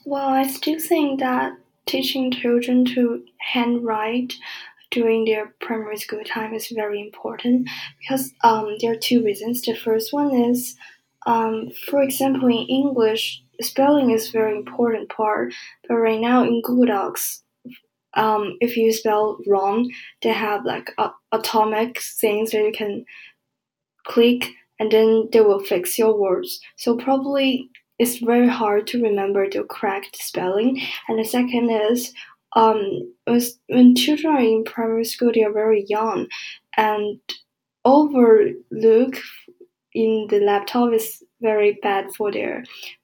Well, I still think that teaching children to handwrite during their primary school time is very important because there are two reasons. The first one is, for example, in English, spelling is very important part, but right now in Google Docs, if you spell wrong, they have like atomic things that you can click and then they will fix your words. So probably it's very hard to remember the correct spelling. And the second is when children are in primary school, they are very young, and overlook in the laptop is very bad for their